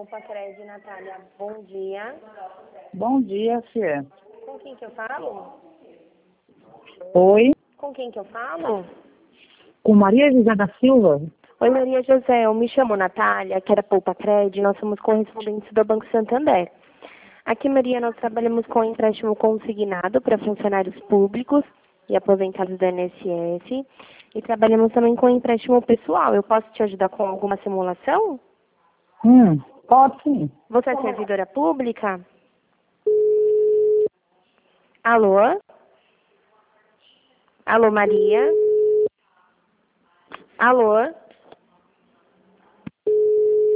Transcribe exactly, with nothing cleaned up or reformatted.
Poupa Cred, Natália. Bom dia. Bom dia, Fê. Com quem que eu falo? Oi, Com quem que eu falo? com Maria José da Silva? Oi, Maria José. Eu me chamo Natália, que era Poupa Cred. Nós somos correspondentes do Banco Santander. Aqui, Maria, nós trabalhamos com empréstimo consignado para funcionários públicos e aposentados do I N S S. E trabalhamos também com empréstimo pessoal. Eu posso te ajudar com alguma simulação? Hum, pode sim. Você é servidora pública? Alô? Alô, Maria? Alô?